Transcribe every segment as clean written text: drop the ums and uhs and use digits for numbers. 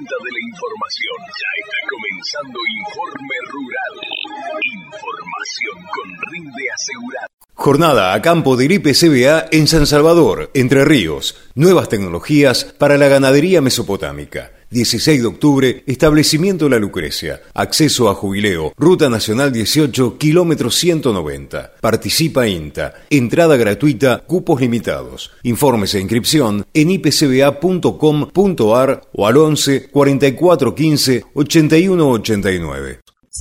punta de la información. Ya está comenzando Informe Rural. Información con rinde asegurado. Jornada a campo del IPCBA en San Salvador, Entre Ríos. Nuevas tecnologías para la ganadería mesopotámica. 16 de octubre, establecimiento La Lucrecia. Acceso a jubileo. Ruta Nacional 18, kilómetro 190. Participa INTA. Entrada gratuita, cupos limitados. Informes e inscripción en ipcba.com.ar o al 11 44 15 81 89.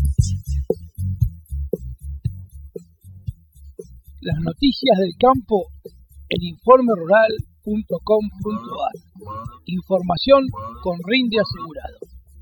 Las noticias del campo en informerural.com.ar. Información con rinde asegurado.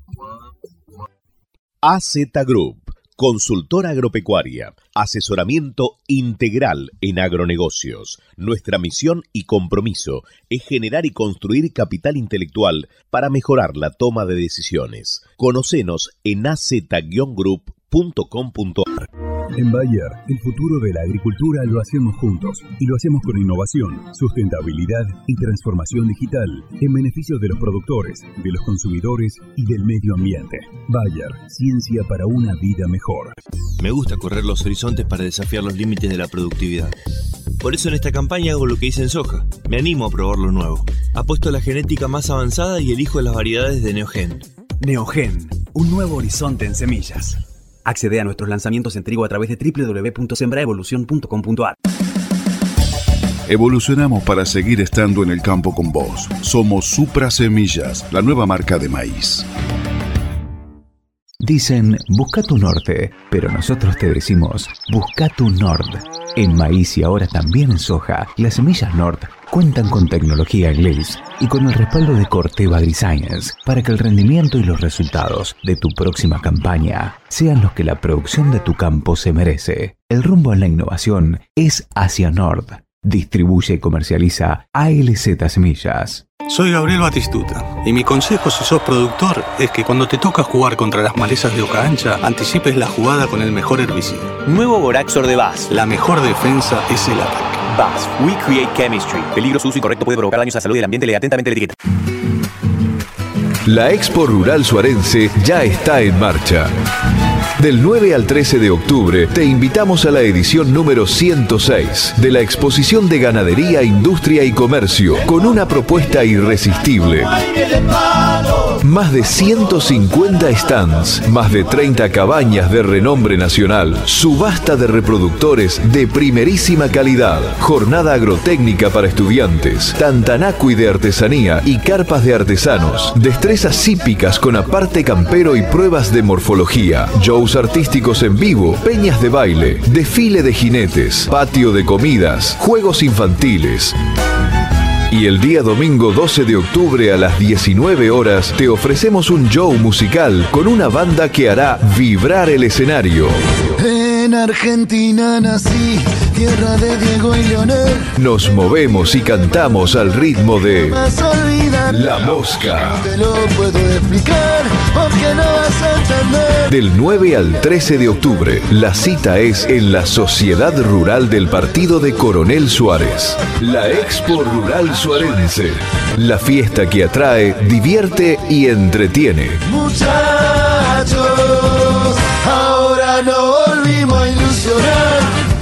AZ Group, consultora agropecuaria, asesoramiento integral en agronegocios. Nuestra misión y compromiso es generar y construir capital intelectual para mejorar la toma de decisiones. Conocenos en az-group.com.ar. En Bayer, el futuro de la agricultura lo hacemos juntos y lo hacemos con innovación, sustentabilidad y transformación digital en beneficio de los productores, de los consumidores y del medio ambiente. Bayer, ciencia para una vida mejor. Me gusta correr los horizontes para desafiar los límites de la productividad. Por eso en esta campaña hago lo que hice en soja. Me animo a probar lo nuevo. Apuesto a la genética más avanzada y elijo las variedades de Neogen. Neogen, un nuevo horizonte en semillas. Accede a nuestros lanzamientos en trigo a través de www.sembraevolucion.com.ar. Evolucionamos para seguir estando en el campo con vos. Somos Supra Semillas, la nueva marca de maíz. Dicen, busca tu norte, pero nosotros te decimos, busca tu Nord. En maíz y ahora también en soja, las semillas Nord cuentan con tecnología English y con el respaldo de Corteva AgriScience para que el rendimiento y los resultados de tu próxima campaña sean los que la producción de tu campo se merece. El rumbo en la innovación es hacia Nord. Distribuye y comercializa ALZ Semillas. Soy Gabriel Batistuta y mi consejo si sos productor es que cuando te toca jugar contra las malezas de hoja ancha, anticipes la jugada con el mejor herbicida. Nuevo Boraxor de BASF. La mejor defensa es el ataque. BASF, We Create Chemistry. Peligro, su uso incorrecto puede provocar daños a la salud y al ambiente. Lee atentamente la etiqueta. La Expo Rural Suarense ya está en marcha. Del 9 al 13 de octubre te invitamos a la edición número 106 de la Exposición de Ganadería, Industria y Comercio con una propuesta irresistible. Más de 150 stands, más de 30 cabañas de renombre nacional, subasta de reproductores de primerísima calidad, jornada agrotécnica para estudiantes, tantanacui de artesanía y carpas de artesanos, destrezas hípicas con aparte campero y pruebas de morfología, shows artísticos en vivo, peñas de baile, desfile de jinetes, patio de comidas, juegos infantiles. Y el día domingo 12 de octubre a las 19 horas te ofrecemos un show musical con una banda que hará vibrar el escenario. En Argentina nací, tierra de Diego y Leonel. Nos movemos y cantamos al ritmo de La Mosca. Te lo puedo explicar porque no vas a entender. Del 9 al 13 de octubre, la cita es en la Sociedad Rural del Partido de Coronel Suárez. La Expo Rural Suarense. La fiesta que atrae, divierte y entretiene. Muchachos, ahora no volvimos a ilusionar.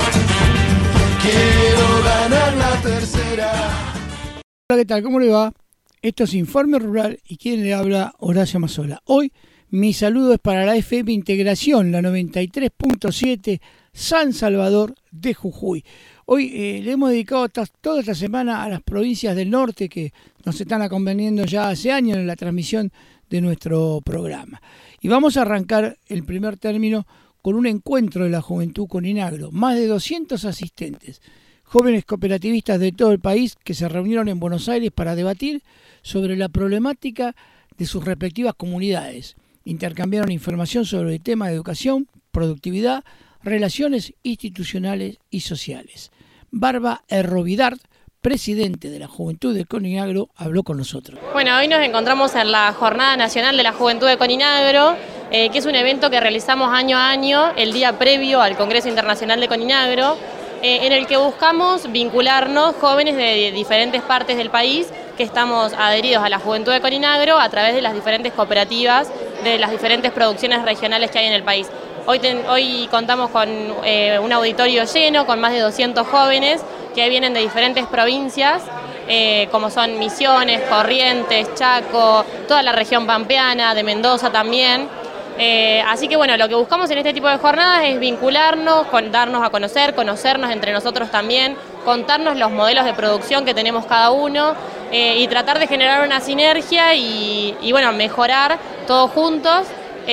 Quiero ganar la tercera. Hola, ¿qué tal? ¿Cómo le va? Esto es Informe Rural y quien le habla, Horacio Mazzola. Hoy mi saludo es para la FM Integración, la 93.7 San Salvador de Jujuy. Hoy le hemos dedicado toda esta semana a las provincias del norte que nos están acompañando ya hace años en la transmisión de nuestro programa. Y vamos a arrancar el primer término con un encuentro de la juventud con Inagro. Más de 200 asistentes, jóvenes cooperativistas de todo el país que se reunieron en Buenos Aires para debatir sobre la problemática de sus respectivas comunidades. Intercambiaron información sobre el tema de educación, productividad, relaciones institucionales y sociales. Barba Errovidart, presidente de la Juventud de Coninagro, habló con nosotros. Bueno, hoy nos encontramos en la Jornada Nacional de la Juventud de Coninagro, que es un evento que realizamos año a año, el día previo al Congreso Internacional de Coninagro, en el que buscamos vincularnos jóvenes de diferentes partes del país que estamos adheridos a la Juventud de Coninagro a través de las diferentes cooperativas, de las diferentes producciones regionales que hay en el país. Hoy contamos con un auditorio lleno, con más de 200 jóvenes que vienen de diferentes provincias, como son Misiones, Corrientes, Chaco, toda la región pampeana, de Mendoza también. Así que bueno, lo que buscamos en este tipo de jornadas es vincularnos, darnos a conocernos entre nosotros también, contarnos los modelos de producción que tenemos cada uno y tratar de generar una sinergia y bueno, mejorar todos juntos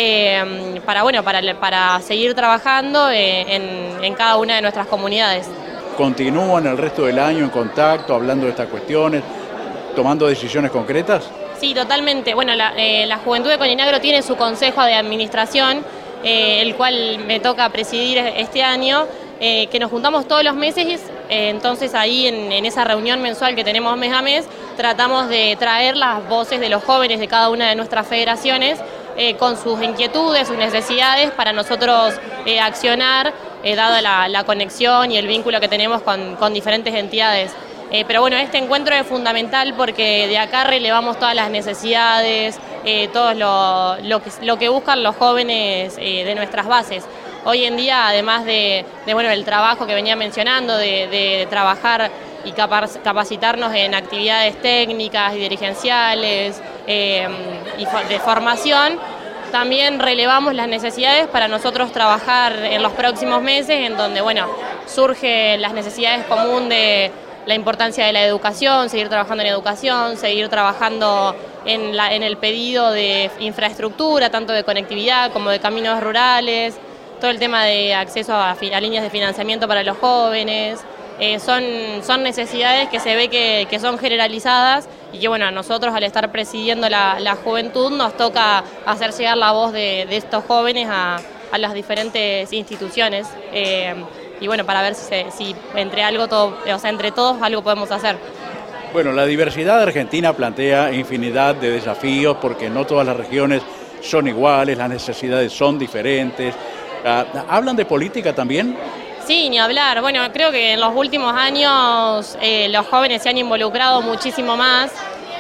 para seguir trabajando en cada una de nuestras comunidades. ¿Continúan el resto del año en contacto, hablando de estas cuestiones, tomando decisiones concretas? Sí, totalmente. Bueno, la Juventud de Coninagro tiene su consejo de administración, el cual me toca presidir este año, que nos juntamos todos los meses, entonces ahí en esa reunión mensual que tenemos mes a mes, tratamos de traer las voces de los jóvenes de cada una de nuestras federaciones, con sus inquietudes, sus necesidades, para nosotros accionar, dada la conexión y el vínculo que tenemos con diferentes entidades. Pero bueno, este encuentro es fundamental porque de acá relevamos todas las necesidades, todo lo que buscan los jóvenes de nuestras bases. Hoy en día, además del trabajo que venía mencionando, de trabajar y capacitarnos en actividades técnicas y dirigenciales y de formación, también relevamos las necesidades para nosotros trabajar en los próximos meses, en donde surgen las necesidades comunes de la importancia de la educación, seguir trabajando en educación, seguir trabajando en el pedido de infraestructura, tanto de conectividad como de caminos rurales, todo el tema de acceso a líneas de financiamiento para los jóvenes. Son necesidades que se ve que son generalizadas y que a nosotros, al estar presidiendo la juventud, nos toca hacer llegar la voz de estos jóvenes a las diferentes instituciones y para ver si entre todos algo podemos hacer. Bueno, la diversidad de Argentina plantea infinidad de desafíos porque no todas las regiones son iguales, las necesidades son diferentes. ¿Hablan de política también? Sí, ni hablar. Bueno, creo que en los últimos años los jóvenes se han involucrado muchísimo más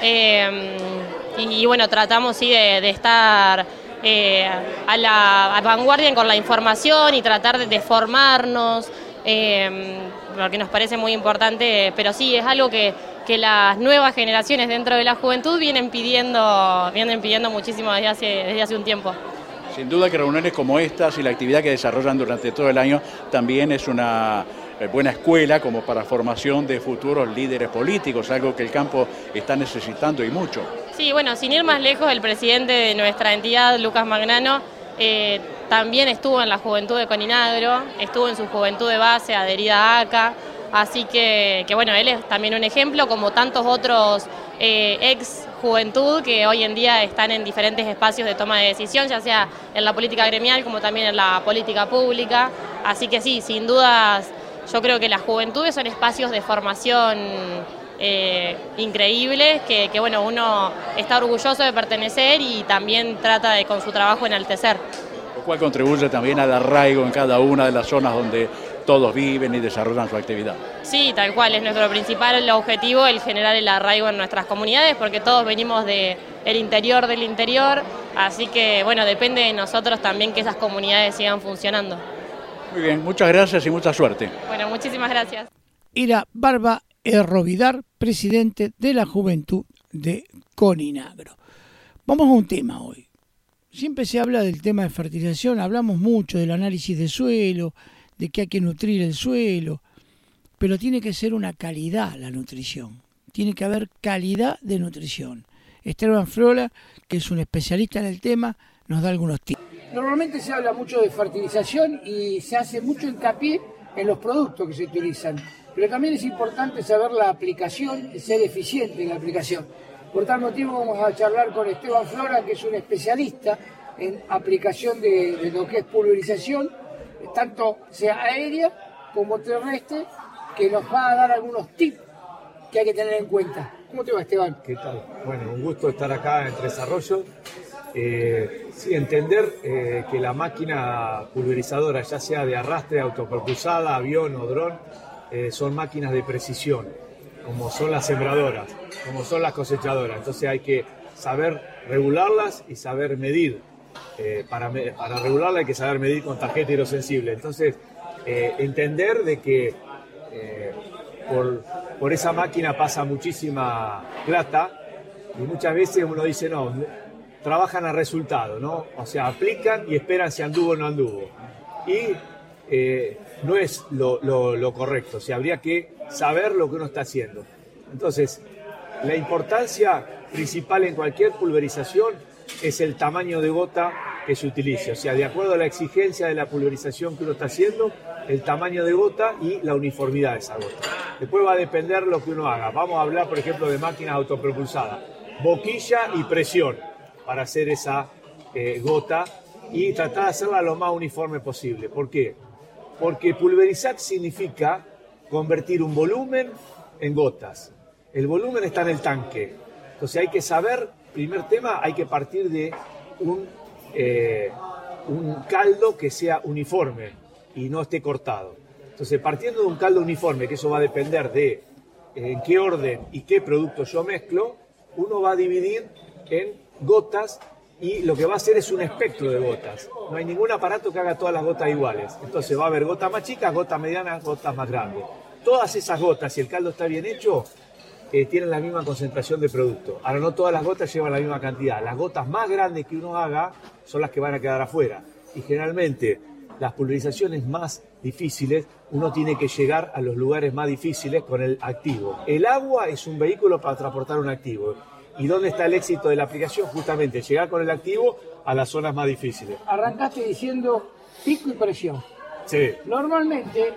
y tratamos de estar a la vanguardia con la información y tratar de formarnos, porque nos parece muy importante, pero sí, es algo que las nuevas generaciones dentro de la juventud vienen pidiendo muchísimo desde hace un tiempo. Sin duda que reuniones como estas y la actividad que desarrollan durante todo el año también es una buena escuela como para formación de futuros líderes políticos, algo que el campo está necesitando y mucho. Sí, sin ir más lejos, el presidente de nuestra entidad, Lucas Magnano, también estuvo en la Juventud de Coninagro, estuvo en su juventud de base adherida a ACA, así que él es también un ejemplo, como tantos otros ex juventud que hoy en día están en diferentes espacios de toma de decisión, ya sea en la política gremial como también en la política pública. Así que sí, sin dudas, yo creo que las juventudes son espacios de formación increíbles que uno está orgulloso de pertenecer y también trata de con su trabajo enaltecer. Lo cual contribuye también al arraigo en cada una de las zonas donde todos viven y desarrollan su actividad. Sí, tal cual, es nuestro principal objetivo el generar el arraigo en nuestras comunidades, porque todos venimos del interior del interior, así que depende de nosotros también que esas comunidades sigan funcionando. Muy bien, muchas gracias y mucha suerte. Bueno, muchísimas gracias. Era Barba Errovidar, presidente de la Juventud de Coninagro. Vamos a un tema hoy. Siempre se habla del tema de fertilización, hablamos mucho del análisis de suelo, de que hay que nutrir el suelo, pero tiene que ser una calidad la nutrición, tiene que haber calidad de nutrición. Esteban Flora, que es un especialista en el tema, nos da algunos tips. Normalmente se habla mucho de fertilización y se hace mucho hincapié en los productos que se utilizan, pero también es importante saber la aplicación y ser eficiente en la aplicación. Por tal motivo vamos a charlar con Esteban Flora, que es un especialista en aplicación de lo que es pulverización, tanto sea aérea como terrestre, que nos va a dar algunos tips que hay que tener en cuenta. ¿Cómo te va, Esteban? ¿Qué tal? Bueno, un gusto estar acá en Tres Arroyos. Sí, entender que la máquina pulverizadora, ya sea de arrastre, autopropulsada, avión o dron, son máquinas de precisión. como son las sembradoras, como son las cosechadoras. Entonces hay que saber regularlas y saber medir. Para regularla hay que saber medir con tarjeta hidrosensible. Entonces, entender de que por esa máquina pasa muchísima plata y muchas veces uno dice, no, trabajan a resultado, ¿no? O sea, aplican y esperan si anduvo o no anduvo. Y no es lo correcto, o sea, habría que saber lo que uno está haciendo. Entonces, la importancia principal en cualquier pulverización es el tamaño de gota que se utilice, o sea, de acuerdo a la exigencia de la pulverización que uno está haciendo, el tamaño de gota y la uniformidad de esa gota. Después va a depender lo que uno haga. Vamos a hablar, por ejemplo, de máquinas autopropulsadas, boquilla y presión para hacer esa gota y tratar de hacerla lo más uniforme posible. ¿Por qué? Porque pulverizar significa convertir un volumen en gotas. El volumen está en el tanque. Entonces hay que saber, primer tema, hay que partir de un caldo que sea uniforme y no esté cortado. Entonces, partiendo de un caldo uniforme, que eso va a depender de en qué orden y qué producto yo mezclo, uno va a dividir en gotas y lo que va a hacer es un espectro de gotas. No hay ningún aparato que haga todas las gotas iguales. Entonces va a haber gotas más chicas, gotas medianas, gotas más grandes. Todas esas gotas, si el caldo está bien hecho, tienen la misma concentración de producto. Ahora, no todas las gotas llevan la misma cantidad. Las gotas más grandes que uno haga son las que van a quedar afuera. Y generalmente las pulverizaciones más difíciles, uno tiene que llegar a los lugares más difíciles con el activo. El agua es un vehículo para transportar un activo. ¿Y dónde está el éxito de la aplicación? Justamente llegar con el activo a las zonas más difíciles. Arrancaste diciendo pico y presión. Sí. Normalmente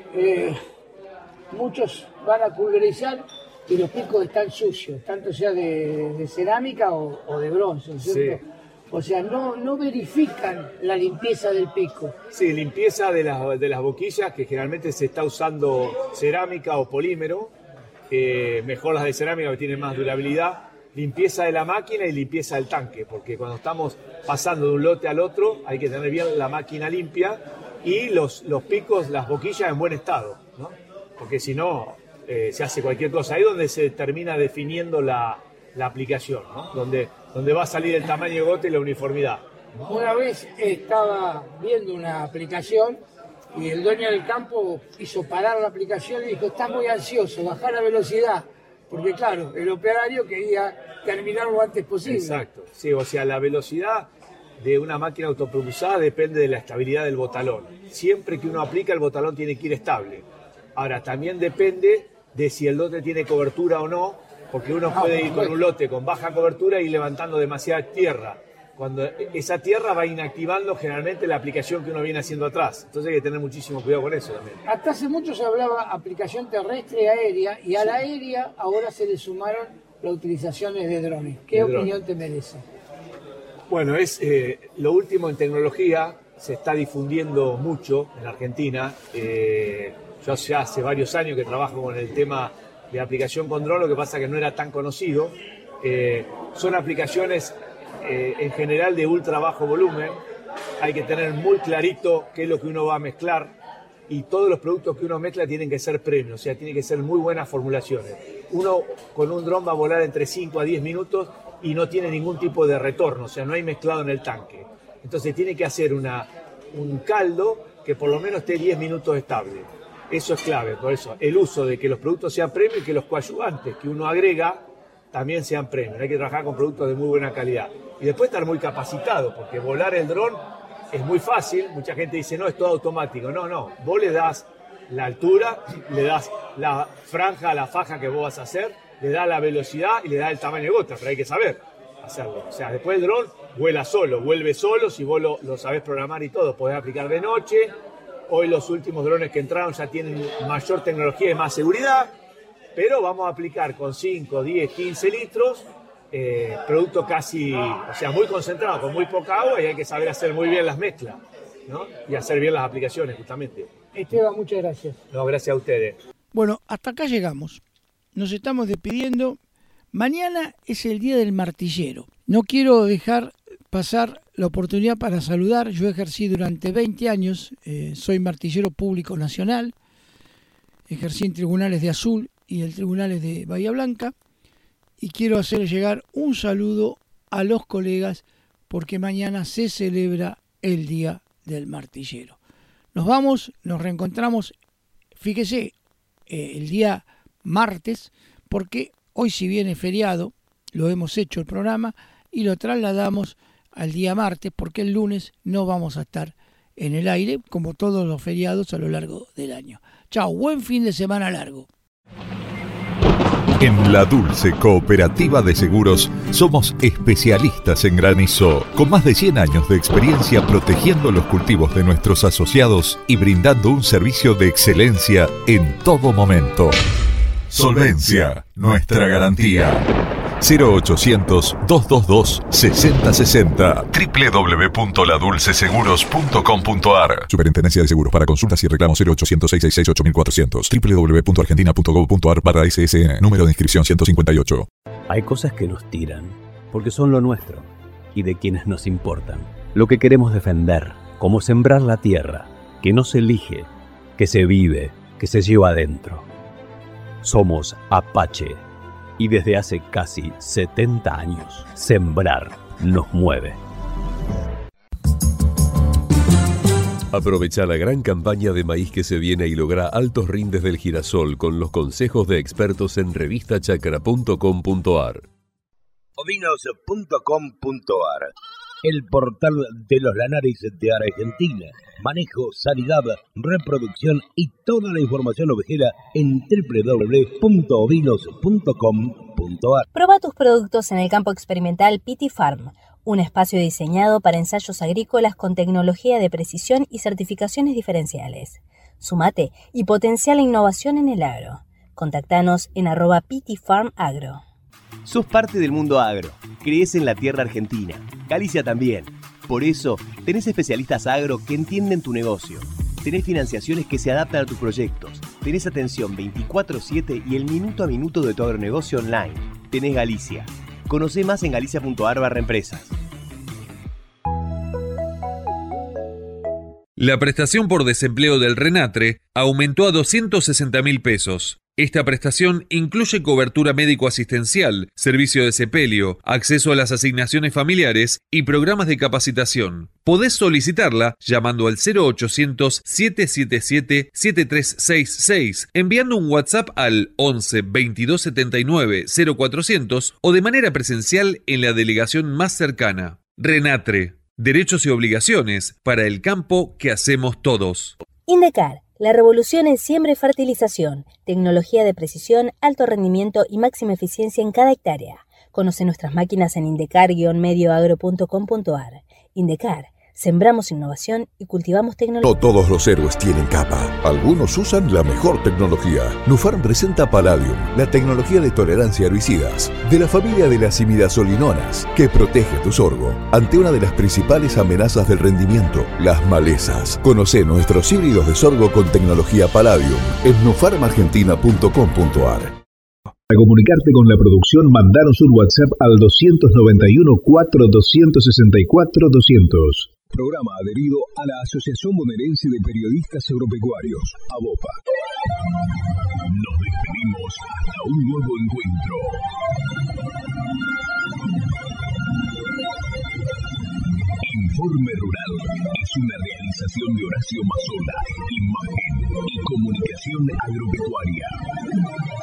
muchos van a pulverizar y los picos están sucios, tanto sea de cerámica o de bronce, ¿cierto? Sí. O sea, no verifican la limpieza del pico. Sí, limpieza de las boquillas, que generalmente se está usando cerámica o polímero, mejor las de cerámica que tienen más durabilidad. Limpieza de la máquina y limpieza del tanque, porque cuando estamos pasando de un lote al otro hay que tener bien la máquina limpia y los picos, las boquillas en buen estado, ¿no? Porque si no, se hace cualquier cosa. Ahí es donde se termina definiendo la aplicación, ¿no? Donde va a salir el tamaño de gota y la uniformidad. Una vez estaba viendo una aplicación y el dueño del campo hizo parar la aplicación y dijo, estás muy ansioso, bajar la velocidad. Porque claro, el operario quería terminar lo antes posible. Exacto, sí, o sea, la velocidad de una máquina autopropulsada depende de la estabilidad del botalón. Siempre que uno aplica, el botalón tiene que ir estable. Ahora, también depende de si el lote tiene cobertura o no, porque uno puede ir con un lote con baja cobertura y levantando demasiada tierra. Cuando esa tierra va inactivando generalmente la aplicación que uno viene haciendo atrás. Entonces hay que tener muchísimo cuidado con eso también. Hasta hace mucho se hablaba aplicación terrestre y aérea, y a la aérea ahora se le sumaron las utilizaciones de drones. ¿Qué opinión te merece? Bueno, es lo último en tecnología, se está difundiendo mucho en Argentina. Yo ya hace varios años que trabajo con el tema de aplicación con dron, lo que pasa que no era tan conocido. Son aplicaciones en general de ultra bajo volumen. Hay que tener muy clarito qué es lo que uno va a mezclar y todos los productos que uno mezcla tienen que ser premium, o sea, tienen que ser muy buenas formulaciones. Uno con un dron va a volar entre 5 a 10 minutos y no tiene ningún tipo de retorno, o sea, no hay mezclado en el tanque. Entonces tiene que hacer un caldo que por lo menos esté 10 minutos estable. Eso es clave, por eso el uso de que los productos sean premium y que los coadyuvantes que uno agrega también sean premium. Hay que trabajar con productos de muy buena calidad. Y después estar muy capacitado, porque volar el dron es muy fácil. Mucha gente dice, no, es todo automático. No. Vos le das la altura, le das la franja, la faja que vos vas a hacer, le das la velocidad y le das el tamaño de gota, pero hay que saber hacerlo. O sea, después el dron vuela solo, vuelve solo, si vos lo sabés programar y todo. Podés aplicar de noche. Hoy los últimos drones que entraron ya tienen mayor tecnología y más seguridad, pero vamos a aplicar con 5, 10, 15 litros, producto casi, o sea, muy concentrado, con muy poca agua, y hay que saber hacer muy bien las mezclas, ¿no? Y hacer bien las aplicaciones, justamente. Esteban, muchas gracias. No, gracias a ustedes. Bueno, hasta acá llegamos. Nos estamos despidiendo. Mañana es el Día del Martillero. No quiero dejar pasar la oportunidad para saludar. Yo ejercí durante 20 años, soy martillero público nacional, ejercí en tribunales de Azul y del Tribunales de Bahía Blanca. Y quiero hacer llegar un saludo a los colegas porque mañana se celebra el Día del Martillero. Nos vamos, nos reencontramos, fíjese, el día martes, porque hoy si bien es feriado, lo hemos hecho el programa y lo trasladamos al día martes porque el lunes no vamos a estar en el aire como todos los feriados a lo largo del año. Chao, buen fin de semana largo. En La Dulce Cooperativa de Seguros somos especialistas en granizo, con más de 100 años de experiencia protegiendo los cultivos de nuestros asociados y brindando un servicio de excelencia en todo momento. Solvencia, nuestra garantía. 0800-222-6060 www.ladulceseguros.com.ar. Superintendencia de Seguros. Para consultas y reclamos 0800-666-8400 www.argentina.gov.ar/SSN. Número de inscripción 158. Hay cosas que nos tiran porque son lo nuestro y de quienes nos importan. Lo que queremos defender, como sembrar la tierra, que no se elige, que se vive, que se lleva adentro. Somos Apache. Y desde hace casi 70 años, sembrar nos mueve. Aprovecha la gran campaña de maíz que se viene y logra altos rindes del girasol con los consejos de expertos en revistachacra.com.ar. Ovinos.com.ar, el portal de los lanares de Argentina. Manejo, sanidad, reproducción y toda la información ovejera en www.ovinos.com.ar. Proba tus productos en el campo experimental Pity Farm, un espacio diseñado para ensayos agrícolas con tecnología de precisión y certificaciones diferenciales. Sumate y potencia la innovación en el agro. Contactanos en @pityfarmagro. Sos parte del mundo agro. Crees en la tierra argentina. Galicia también. Por eso, tenés especialistas agro que entienden tu negocio. Tenés financiaciones que se adaptan a tus proyectos. Tenés atención 24/7 y el minuto a minuto de tu agronegocio online. Tenés Galicia. Conocé más en galicia.ar/empresas. La prestación por desempleo del RENATRE aumentó a 260.000 pesos. Esta prestación incluye cobertura médico-asistencial, servicio de sepelio, acceso a las asignaciones familiares y programas de capacitación. Podés solicitarla llamando al 0800-777-7366, enviando un WhatsApp al 11 22 79 0400 o de manera presencial en la delegación más cercana. RENATRE, derechos y obligaciones para el campo que hacemos todos. Indecar, la revolución en siembra y fertilización, tecnología de precisión, alto rendimiento y máxima eficiencia en cada hectárea. Conoce nuestras máquinas en indecar-medioagro.com.ar. Indecar, sembramos innovación y cultivamos tecnología. No todos los héroes tienen capa. Algunos usan la mejor tecnología. Nufarm presenta Palladium, la tecnología de tolerancia a herbicidas, de la familia de las imidazolinonas, que protege tu sorgo ante una de las principales amenazas del rendimiento, las malezas. Conoce nuestros híbridos de sorgo con tecnología Palladium en nufarmargentina.com.ar. Para comunicarte con la producción, mandanos un WhatsApp al 291 4 264 200. Programa adherido a la Asociación Bonaerense de Periodistas Agropecuarios, ABOPA. Nos despedimos hasta un nuevo encuentro. Informe Rural es una realización de Horacio Mazola, imagen y comunicación agropecuaria.